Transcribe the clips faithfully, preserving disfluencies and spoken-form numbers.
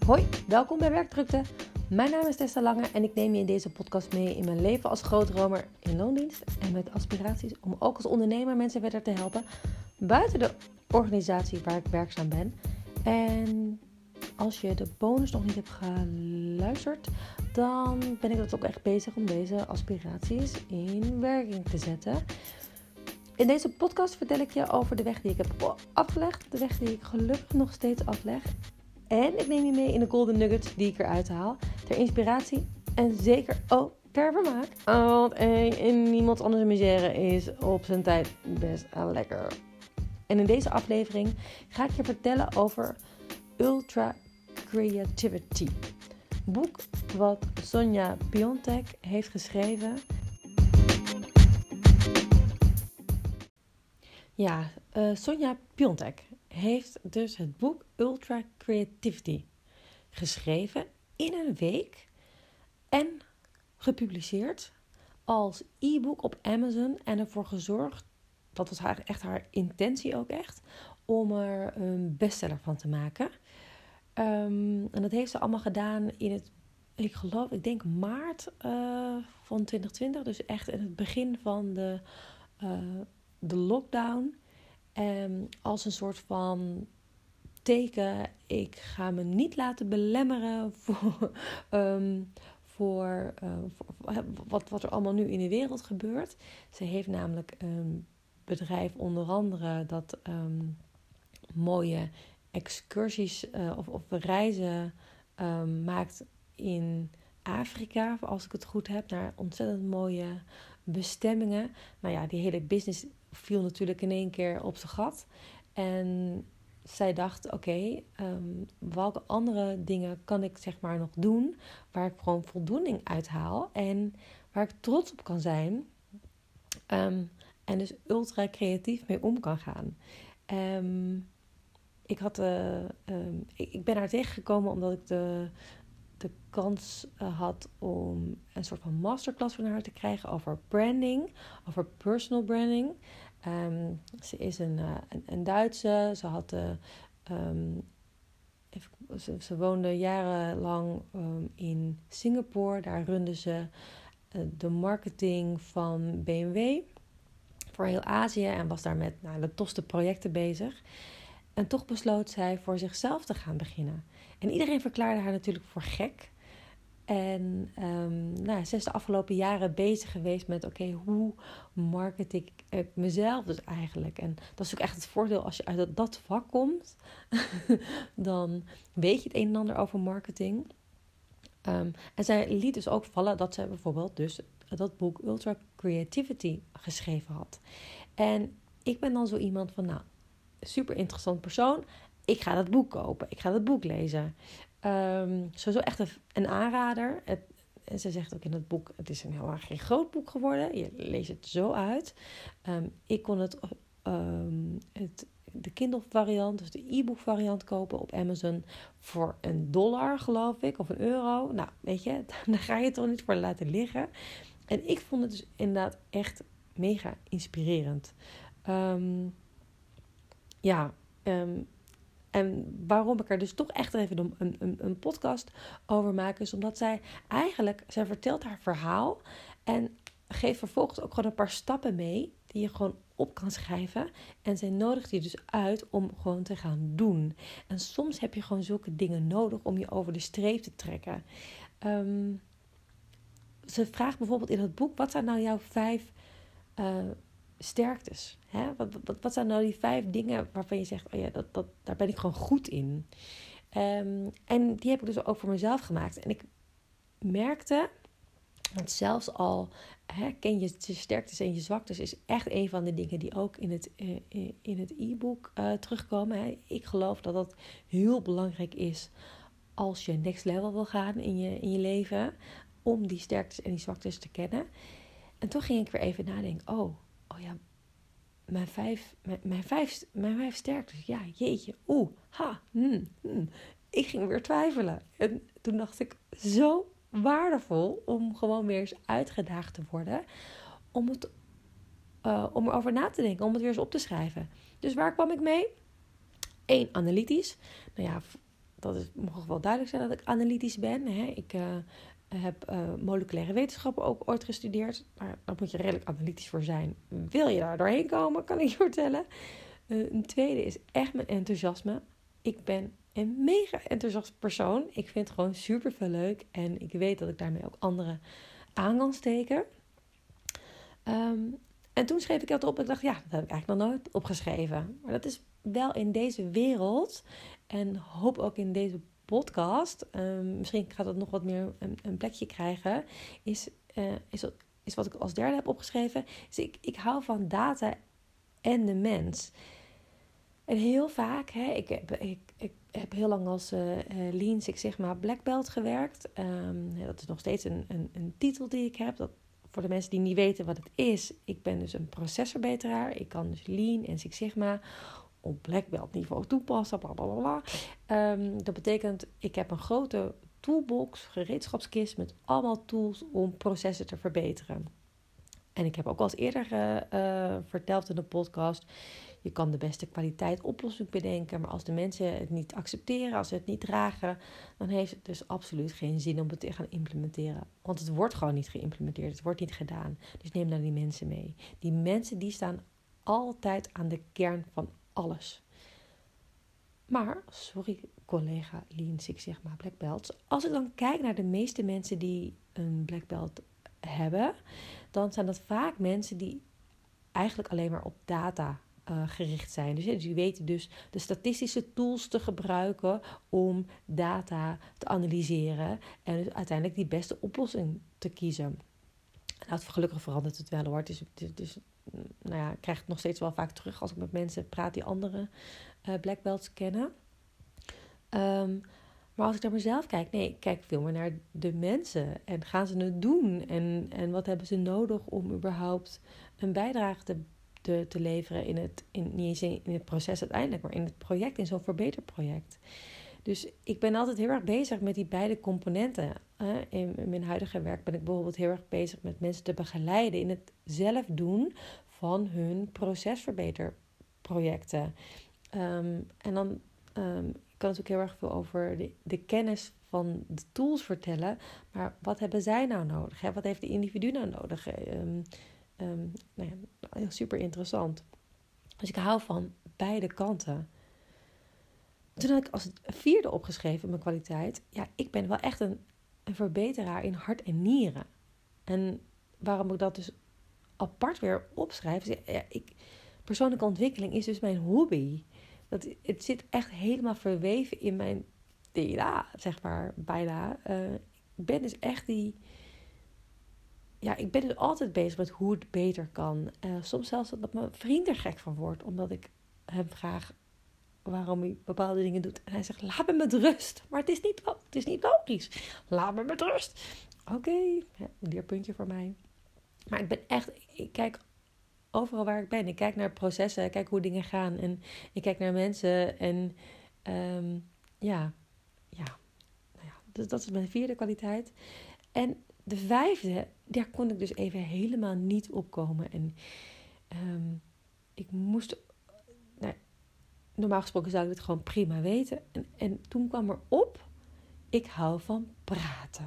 Hoi, welkom bij Werkdrukte. Mijn naam is Tessa Lange en ik neem je in deze podcast mee in mijn leven als grootdromer in loondienst en met aspiraties om ook als ondernemer mensen verder te helpen buiten de organisatie waar ik werkzaam ben. En als je de bonus nog niet hebt geluisterd, dan ben ik dus ook echt bezig om deze aspiraties in werking te zetten. In deze podcast vertel ik je over de weg die ik heb afgelegd, de weg die ik gelukkig nog steeds afleg. En ik neem je mee in de golden nuggets die ik eruit haal. Ter inspiratie en zeker ook ter vermaak. Want eh, in niemand anders misère is op zijn tijd best lekker. En in deze aflevering ga ik je vertellen over Ultra Creativity. Een boek wat Sonia Piontek heeft geschreven. Ja, uh, Sonia Piontek heeft dus het boek Ultra Creativity geschreven in een week en gepubliceerd als e-book op Amazon en ervoor gezorgd, dat was haar, echt haar intentie ook echt, om er een bestseller van te maken. Um, en dat heeft ze allemaal gedaan in het, ik geloof, ik denk maart uh, van twintig twintig, dus echt in het begin van de, uh, de lockdown. Um, als een soort van teken, ik ga me niet laten belemmeren voor, um, voor, uh, voor wat, wat er allemaal nu in de wereld gebeurt. Ze heeft namelijk een bedrijf onder andere dat um, mooie excursies uh, of, of reizen um, maakt in Afrika, als ik het goed heb, naar ontzettend mooie bestemmingen. Nou ja, die hele business viel natuurlijk in één keer op zijn gat. En zij dacht, oké, okay, um, welke andere dingen kan ik zeg maar nog doen waar ik gewoon voldoening uit haal en waar ik trots op kan zijn. Um, en dus ultra creatief mee om kan gaan. Um, ik, had, uh, um, ik, ik ben haar tegengekomen omdat ik de, de kans uh, had om een soort van masterclass van haar te krijgen over branding, over personal branding. Um, ze is een, uh, een, een Duitse. Ze had uh, um, even, ze, ze woonde jarenlang um, in Singapore. Daar runde ze uh, de marketing van B M W voor heel Azië en was daar met nou, de tofste projecten bezig. En toch besloot zij voor zichzelf te gaan beginnen. En iedereen verklaarde haar natuurlijk voor gek. En um, nou, ze is de afgelopen jaren bezig geweest met, oké, okay, hoe market ik mezelf dus eigenlijk? En dat is ook echt het voordeel als je uit dat vak komt. Dan weet je het een en ander over marketing. Um, en zij liet dus ook vallen dat zij bijvoorbeeld dus dat boek Ultra Creativity geschreven had. En ik ben dan zo iemand van, nou, super interessant persoon. Ik ga dat boek kopen. Ik ga dat boek lezen. Um, sowieso echt een, een aanrader. Het, en ze zegt ook in het boek, het is een heel erg geen groot boek geworden. Je leest het zo uit. Um, ik kon het, um, het de Kindle variant, dus de e-book variant kopen op Amazon voor een dollar, geloof ik, of een euro. Nou, weet je, daar ga je het toch niet voor laten liggen. En ik vond het dus inderdaad echt mega inspirerend. Um, ja, um, en waarom ik er dus toch echt even een, een, een podcast over maak, is omdat zij eigenlijk, zij vertelt haar verhaal en geeft vervolgens ook gewoon een paar stappen mee die je gewoon op kan schrijven. En zij nodigt je dus uit om gewoon te gaan doen. En soms heb je gewoon zulke dingen nodig om je over de streep te trekken. Um, ze vraagt bijvoorbeeld in het boek, wat zijn nou jouw vijf uh, sterktes? Hè? Wat, wat, wat zijn nou die vijf dingen waarvan je zegt, oh ja, dat, dat, daar ben ik gewoon goed in. Um, en die heb ik dus ook voor mezelf gemaakt. En ik merkte, want zelfs al hè, ken je je sterktes en je zwaktes, is echt een van de dingen die ook in het, uh, in het e-book uh, terugkomen. Hè. Ik geloof dat dat heel belangrijk is als je next level wil gaan in je, in je leven, om die sterktes en die zwaktes te kennen. En toen ging ik weer even nadenken, oh, oh ja, mijn vijf, mijn, mijn vijf, mijn vijf sterktes, ja, jeetje, oeh, ha, hmm, hmm. Ik ging weer twijfelen. En toen dacht ik, zo waardevol om gewoon weer eens uitgedaagd te worden, om, het, uh, om erover na te denken, om het weer eens op te schrijven. Dus waar kwam ik mee? Eén, analytisch. Nou ja, dat is, mag wel duidelijk zijn dat ik analytisch ben. Hè. Ik uh, heb uh, moleculaire wetenschappen ook ooit gestudeerd. Maar daar moet je redelijk analytisch voor zijn. Wil je daar doorheen komen, kan ik je vertellen. Uh, een tweede is echt mijn enthousiasme. Ik ben een mega enthousiast persoon. Ik vind het gewoon super veel leuk. En ik weet dat ik daarmee ook anderen aan kan steken. Um, en toen schreef ik dat op. En ik dacht, ja, dat heb ik eigenlijk nog nooit opgeschreven. Maar dat is wel in deze wereld. En hoop ook in deze podcast. Um, misschien gaat het nog wat meer een, een plekje krijgen. Is, uh, is, is wat ik als derde heb opgeschreven. Is ik, ik hou van data en de mens. En heel vaak, hè, ik, heb, ik, ik heb heel lang als uh, Lean Six Sigma Black Belt gewerkt. Um, dat is nog steeds een, een, een titel die ik heb. Dat, voor de mensen die niet weten wat het is. Ik ben dus een procesverbeteraar. Ik kan dus Lean en Six Sigma op Black Belt niveau toepassen. Blablabla. Um, dat betekent, ik heb een grote toolbox, gereedschapskist met allemaal tools om processen te verbeteren. En ik heb ook al eens eerder uh, uh, verteld in de podcast, je kan de beste kwaliteit oplossing bedenken, maar als de mensen het niet accepteren, als ze het niet dragen, dan heeft het dus absoluut geen zin om het te gaan implementeren. Want het wordt gewoon niet geïmplementeerd, het wordt niet gedaan. Dus neem dan die mensen mee. Die mensen die staan altijd aan de kern van alles. Maar, sorry collega Lean Six Sigma Black Belts, als ik dan kijk naar de meeste mensen die een Black Belt hebben, dan zijn dat vaak mensen die eigenlijk alleen maar op data uh, gericht zijn. Dus, dus die weten dus de statistische tools te gebruiken om data te analyseren en dus uiteindelijk die beste oplossing te kiezen. Nou, gelukkig verandert het wel hoor. Dus, dus, dus nou ja, ik krijg het nog steeds wel vaak terug als ik met mensen praat die andere uh, Black Belts kennen. Um, Maar als ik naar mezelf kijk, nee, ik kijk veel meer naar de mensen. En gaan ze het doen? En, en wat hebben ze nodig om überhaupt een bijdrage te, te, te leveren in het, in, niet eens in het proces uiteindelijk, maar in het project, in zo'n verbeterproject. Dus ik ben altijd heel erg bezig met die beide componenten. In mijn huidige werk ben ik bijvoorbeeld heel erg bezig met mensen te begeleiden in het zelf doen van hun procesverbeterprojecten. Um, en dan Um, ik kan natuurlijk heel erg veel over de, de kennis van de tools vertellen. Maar wat hebben zij nou nodig? Hè? Wat heeft de individu nou nodig? Um, um, nou ja, super interessant. Dus ik hou van beide kanten. Toen had ik als vierde opgeschreven mijn kwaliteit. Ja, ik ben wel echt een, een verbeteraar in hart en nieren. En waarom ik dat dus apart weer opschrijf. Is, ja, ik, persoonlijke ontwikkeling is dus mijn hobby. Dat, het zit echt helemaal verweven in mijn D N A, zeg maar, bijna. Uh, ik ben dus echt die... Ja, ik ben dus altijd bezig met hoe het beter kan. Uh, soms zelfs dat mijn vriend er gek van wordt, omdat ik hem vraag waarom hij bepaalde dingen doet. En hij zegt, laat me met rust. Maar het is niet, het is niet logisch. Laat me met rust. Oké, okay. Ja, een leerpuntje voor mij. Maar ik ben echt... Ik kijk overal waar ik ben. Ik kijk naar processen, ik kijk hoe dingen gaan. En ik kijk naar mensen. En um, ja, ja, nou ja dus dat is mijn vierde kwaliteit. En de vijfde, daar kon ik dus even helemaal niet opkomen. En um, ik moest... Nou, normaal gesproken zou ik dit gewoon prima weten. En, en toen kwam er op, ik hou van praten.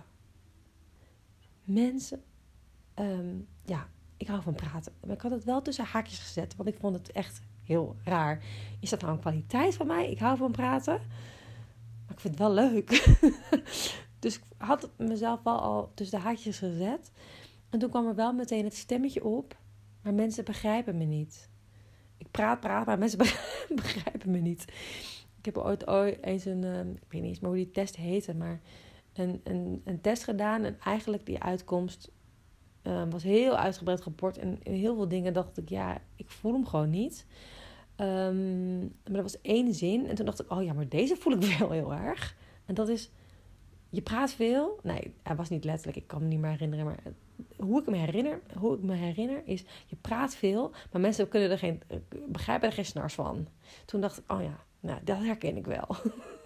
Mensen, um, ja... Ik hou van praten. Maar ik had het wel tussen haakjes gezet. Want ik vond het echt heel raar. Is dat nou een kwaliteit van mij? Ik hou van praten. Maar ik vind het wel leuk. Dus ik had mezelf wel al tussen de haakjes gezet. En toen kwam er wel meteen het stemmetje op. Maar mensen begrijpen me niet. Ik praat, praat, maar mensen begrijpen me niet. Ik heb ooit, ooit eens een... Um, ik weet niet eens meer hoe die test heette. Maar een, een, een test gedaan. En eigenlijk die uitkomst... Um, was heel uitgebreid rapport. En in heel veel dingen dacht ik, ja, ik voel hem gewoon niet. Um, maar dat was één zin. En toen dacht ik, oh ja, maar deze voel ik wel heel erg. En dat is, je praat veel. Nee, hij was niet letterlijk. Ik kan me niet meer herinneren. Maar hoe ik me herinner, hoe ik me herinner is, je praat veel. Maar mensen kunnen er geen, begrijpen er geen snars van. Toen dacht ik, oh ja, nou, dat herken ik wel.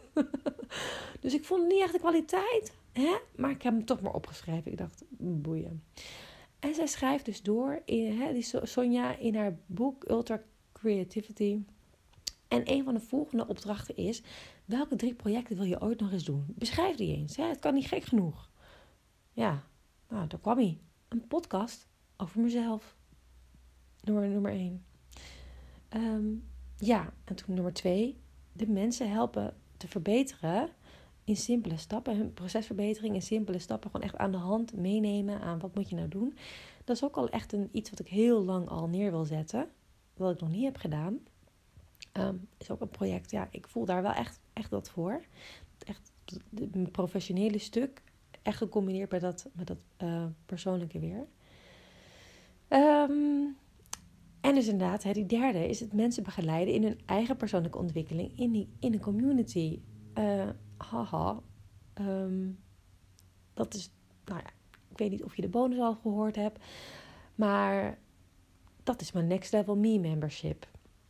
Dus ik vond het niet echt de kwaliteit. Hè? Maar ik heb hem toch maar opgeschreven. Ik dacht, boeien. En zij schrijft dus door, in, hè, die Sonja, in haar boek Ultra Creativity. En een van de volgende opdrachten is, welke drie projecten wil je ooit nog eens doen? Beschrijf die eens. Hè? Het kan niet gek genoeg. Ja, nou, daar kwam hij. Een podcast over mezelf. Nummer, nummer één. Um, ja, en toen nummer twee. De mensen helpen te verbeteren in simpele stappen. Hun procesverbetering in simpele stappen. Gewoon echt aan de hand meenemen aan wat moet je nou doen. Dat is ook al echt een, iets wat ik heel lang al neer wil zetten. Wat ik nog niet heb gedaan. Um, is ook een project. Ja, ik voel daar wel echt, echt wat voor. Echt het professionele stuk. Echt gecombineerd met dat, met dat uh, persoonlijke weer. Um, en dus inderdaad, hè, die derde is het mensen begeleiden in hun eigen persoonlijke ontwikkeling in, die, in een community. Uh, haha. Um, dat is, nou ja, ik weet niet of je de bonus al gehoord hebt. Maar dat is mijn Next Level Me membership.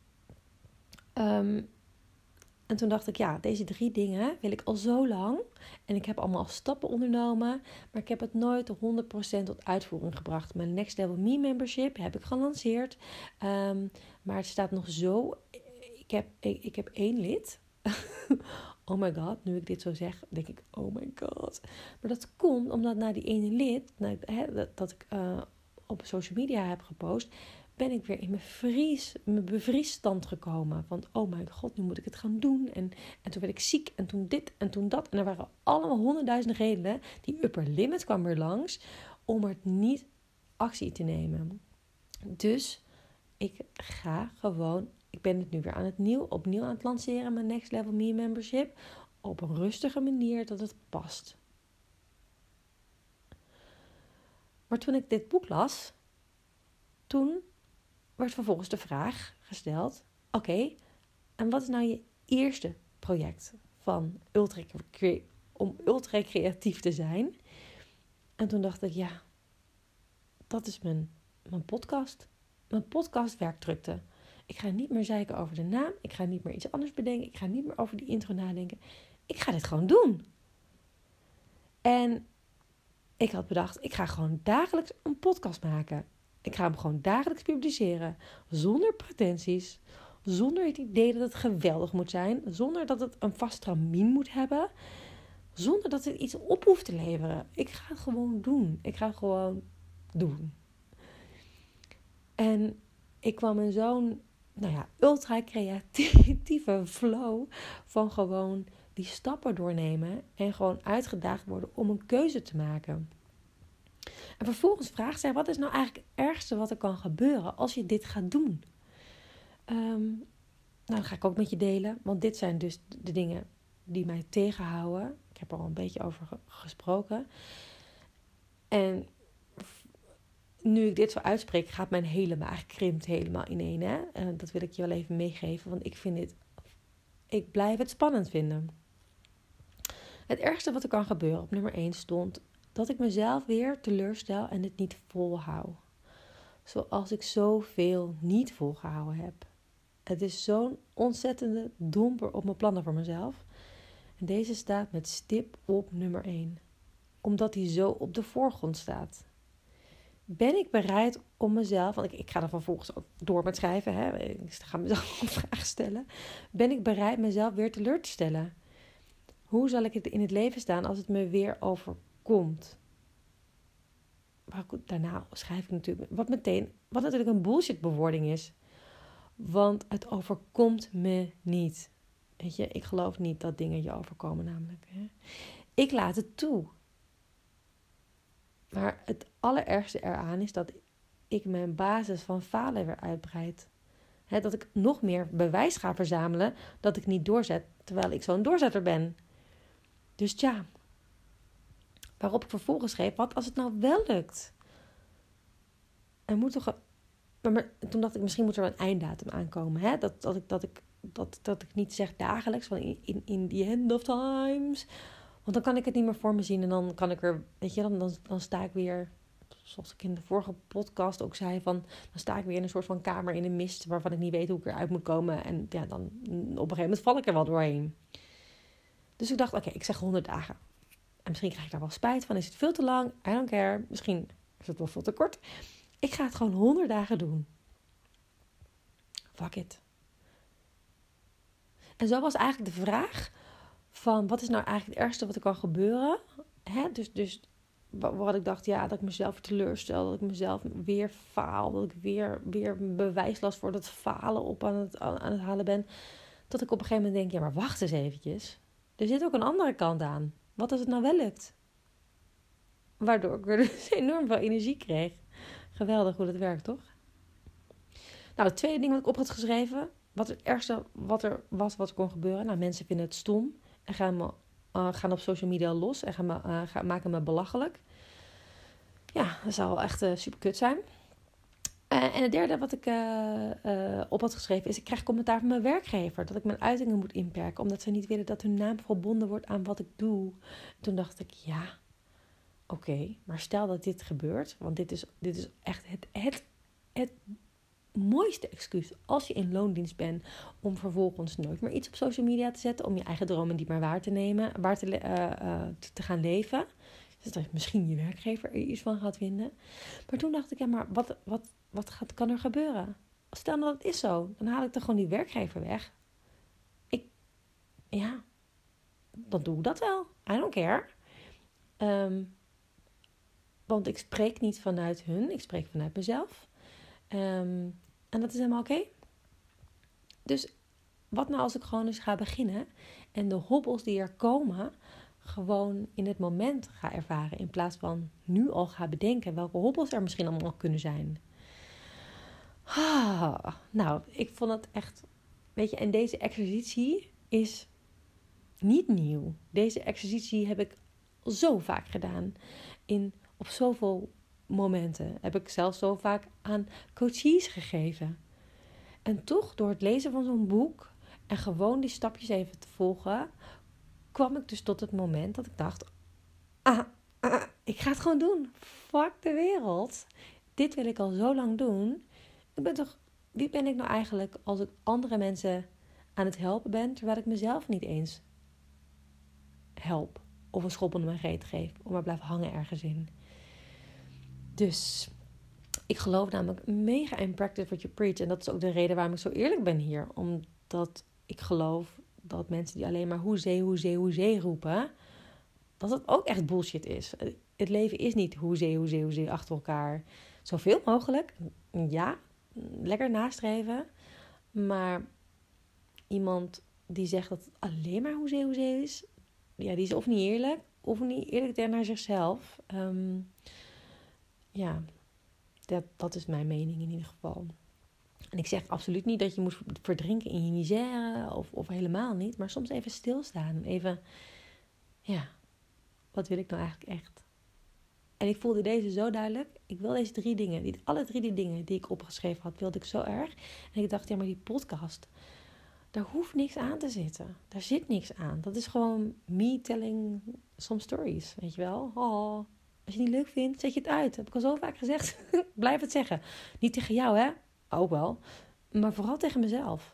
Um, en toen dacht ik, ja, deze drie dingen wil ik al zo lang. En ik heb allemaal stappen ondernomen. Maar ik heb het nooit honderd procent tot uitvoering gebracht. Mijn Next Level Me membership heb ik gelanceerd. Um, maar het staat nog zo. Ik heb, ik, ik heb één lid. Oh my god, nu ik dit zo zeg, denk ik, oh my god. Maar dat komt omdat na die ene lid, nou, hè, dat, dat ik uh, op social media heb gepost, ben ik weer in mijn, vries, mijn bevriesstand gekomen. Van, oh mijn god, nu moet ik het gaan doen. En, en toen werd ik ziek en toen dit en toen dat. En er waren allemaal honderdduizenden redenen. Die upper limit kwam weer langs om er niet actie te nemen. Dus ik ga gewoon, ik ben het nu weer aan het nieuw, opnieuw aan het lanceren, mijn Next Level Me membership. Op een rustige manier dat het past. Maar toen ik dit boek las, toen werd vervolgens de vraag gesteld, oké, okay, en wat is nou je eerste project van ultra, om ultra creatief te zijn? En toen dacht ik, ja, dat is mijn, mijn podcast. Mijn podcast werkdrukte. Ik ga niet meer zeiken over de naam. Ik ga niet meer iets anders bedenken. Ik ga niet meer over die intro nadenken. Ik ga dit gewoon doen. En ik had bedacht, ik ga gewoon dagelijks een podcast maken. Ik ga hem gewoon dagelijks publiceren. Zonder pretenties. Zonder het idee dat het geweldig moet zijn. Zonder dat het een vast stramien moet hebben. Zonder dat het iets op hoeft te leveren. Ik ga het gewoon doen. Ik ga het gewoon doen. En ik kwam in zo'n, nou ja, ultra creatieve flow van gewoon die stappen doornemen en gewoon uitgedaagd worden om een keuze te maken. En vervolgens vraagt zij, wat is nou eigenlijk het ergste wat er kan gebeuren als je dit gaat doen? Um, nou, dat ga ik ook met je delen, want dit zijn dus de dingen die mij tegenhouden. Ik heb er al een beetje over gesproken. En nu ik dit zo uitspreek, gaat mijn hele maag krimpt helemaal ineen. Hè? En dat wil ik je wel even meegeven, want ik vind dit, ik blijf het spannend vinden. Het ergste wat er kan gebeuren, op nummer één stond, dat ik mezelf weer teleurstel en het niet volhoud. Zoals ik zoveel niet volgehouden heb. Het is zo'n ontzettende domper op mijn plannen voor mezelf. En deze staat met stip op nummer één. Omdat die zo op de voorgrond staat. Ben ik bereid om mezelf, want ik, ik ga er vervolgens ook door met schrijven. Hè? Ik ga mezelf een vraag stellen. Ben ik bereid mezelf weer teleur te stellen? Hoe zal ik het in het leven staan als het me weer overkomt? Maar goed, daarna schrijf ik natuurlijk, wat meteen, wat natuurlijk een bullshit bewoording is. Want het overkomt me niet. Weet je, ik geloof niet dat dingen je overkomen namelijk. Hè? Ik laat het toe. Maar het allerergste eraan is dat ik mijn basis van falen weer uitbreid. He, dat ik nog meer bewijs ga verzamelen dat ik niet doorzet, terwijl ik zo'n doorzetter ben. Dus tja, waarop ik vervolgens schreef, wat als het nou wel lukt? Er moet toch een, maar toen dacht ik, misschien moet er wel een einddatum aankomen. Hè? Dat, dat, ik, dat, ik, dat, dat ik niet zeg dagelijks, van in, in, in the end of times. Want dan kan ik het niet meer voor me zien en dan kan ik er, weet je, dan, dan, dan sta ik weer, zoals ik in de vorige podcast ook zei, van, dan sta ik weer in een soort van kamer in de mist, waarvan ik niet weet hoe ik eruit moet komen. En ja, dan op een gegeven moment val ik er wel doorheen. Dus ik dacht, oké, okay, ik zeg honderd dagen. En misschien krijg ik daar wel spijt van, is het veel te lang? I don't care. Misschien is het wel veel te kort. Ik ga het gewoon honderd dagen doen. Fuck it. En zo was eigenlijk de vraag van wat is nou eigenlijk het ergste wat er kan gebeuren? Hè? Dus, dus wat ik dacht, ja, dat ik mezelf teleurstel, dat ik mezelf weer faal, dat ik weer, weer bewijslast voor dat falen op aan het, aan het halen ben. Dat ik op een gegeven moment denk, ja, maar wacht eens eventjes. Er zit ook een andere kant aan. Wat als het nou wel lukt? Waardoor ik weer dus enorm veel energie kreeg. Geweldig hoe dat werkt, toch? Nou, het tweede ding wat ik op had geschreven. Wat het ergste wat er was wat er kon gebeuren. Nou, mensen vinden het stom. En gaan, me, uh, gaan op social media los. En gaan me, uh, gaan, maken me belachelijk. Ja, dat zou wel echt uh, super kut zijn. Uh, en het derde wat ik uh, uh, op had geschreven is... ik krijg commentaar van mijn werkgever. Dat ik mijn uitingen moet inperken. Omdat ze niet willen dat hun naam verbonden wordt aan wat ik doe. Toen dacht ik, ja... Oké, okay, maar stel dat dit gebeurt. Want dit is, dit is echt het, het, het mooiste excuus. Als je in loondienst bent. Om vervolgens nooit meer iets op social media te zetten. Om je eigen dromen niet meer waar te nemen. Waar te, uh, uh, te, te gaan leven. Dus dat misschien je werkgever er iets van gaat vinden. Maar toen dacht ik, ja, maar wat, wat, wat gaat, kan er gebeuren? Stel nou dat het is zo. Dan haal ik toch gewoon die werkgever weg. Ik, ja, dan doe ik dat wel. I don't care. Um, Want ik spreek niet vanuit hun. Ik spreek vanuit mezelf. Um, en dat is helemaal oké. Okay. Dus wat nou als ik gewoon eens ga beginnen. En de hobbels die er komen. Gewoon in het moment ga ervaren. In plaats van nu al ga bedenken. Welke hobbels er misschien allemaal kunnen zijn. Ah, nou, ik vond het echt. Weet je, en deze exercitie is niet nieuw. Deze exercitie heb ik zo vaak gedaan. In Op zoveel momenten heb ik zelfs zo vaak aan coaches gegeven. En toch, door het lezen van zo'n boek en gewoon die stapjes even te volgen, kwam ik dus tot het moment dat ik dacht, ah, ah, ik ga het gewoon doen. Fuck de wereld. Dit wil ik al zo lang doen. Ik ben toch, wie ben ik nou eigenlijk als ik andere mensen aan het helpen ben, terwijl ik mezelf niet eens help of een schop onder mijn reet geef, of maar blijf hangen ergens in. Dus ik geloof namelijk mega in practice what you preach. En dat is ook de reden waarom ik zo eerlijk ben hier. Omdat ik geloof dat mensen die alleen maar hoezee, hoezee, hoezee roepen, dat het ook echt bullshit is. Het leven is niet hoezee, hoezee, hoezee achter elkaar. Zoveel mogelijk. Ja, lekker nastreven. Maar iemand die zegt dat het alleen maar hoezee, hoezee is, ja, die is of niet eerlijk, of niet eerlijk naar zichzelf. Um, Ja, dat, dat is mijn mening in ieder geval. En ik zeg absoluut niet dat je moet verdrinken in je misère. Of, of helemaal niet. Maar soms even stilstaan. Even, ja, wat wil ik nou eigenlijk echt? En ik voelde deze zo duidelijk. Ik wil deze drie dingen. Die, alle drie die dingen die ik opgeschreven had, wilde ik zo erg. En ik dacht, ja, maar die podcast, daar hoeft niks aan te zitten. Daar zit niks aan. Dat is gewoon me telling some stories. Weet je wel? Oh. Als je het niet leuk vindt, zet je het uit. Dat heb ik al zo vaak gezegd. Blijf het zeggen. Niet tegen jou, hè? Ook wel. Maar vooral tegen mezelf.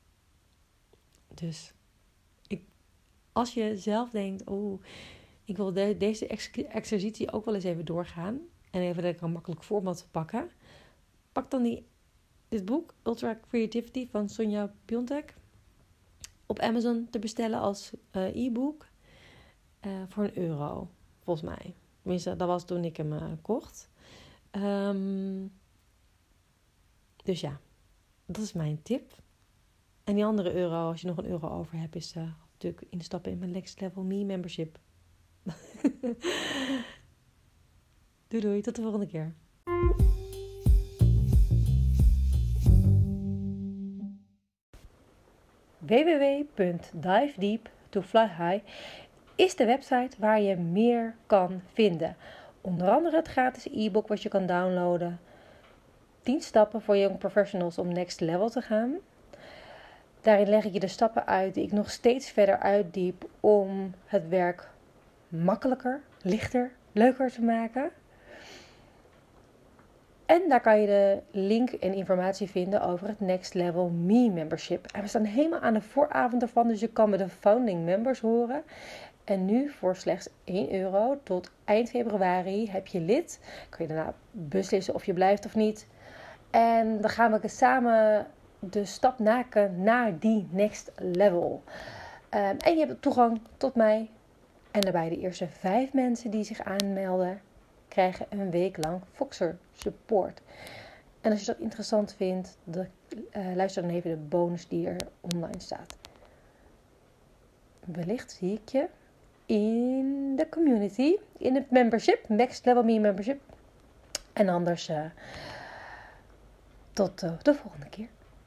Dus ik, als je zelf denkt, oh, ik wil de, deze ex- exercitie ook wel eens even doorgaan. En even dat ik een makkelijk format pakken. Pak dan die, dit boek, Ultra Creativity van Sonja Piontek. Op Amazon te bestellen als uh, e-book. Uh, voor een euro, volgens mij. Tenminste, dat was toen ik hem uh, kocht. Um, dus ja, dat is mijn tip. En die andere euro, als je nog een euro over hebt, is uh, natuurlijk instappen in mijn Next Level Me membership. Doei doei, tot de volgende keer. w w w punt dive deep to fly high is de website waar je meer kan vinden. Onder andere het gratis e-book wat je kan downloaden. tien stappen voor young professionals om next level te gaan. Daarin leg ik je de stappen uit die ik nog steeds verder uitdiep om het werk makkelijker, lichter, leuker te maken. En daar kan je de link en informatie vinden over het Next Level Me membership. En we staan helemaal aan de vooravond ervan, dus je kan met de founding members horen. En nu voor slechts één euro tot eind februari heb je lid. Kun je daarna beslissen of je blijft of niet. En dan gaan we samen de stap maken naar die next level. Um, en je hebt toegang tot mij. En daarbij de eerste vijf mensen die zich aanmelden, krijgen een week lang Voxer support. En als je dat interessant vindt, de, uh, luister dan even de bonus die er online staat. Wellicht zie ik je in de community, in het membership, Next Level Me membership. En anders uh, tot uh, de volgende keer.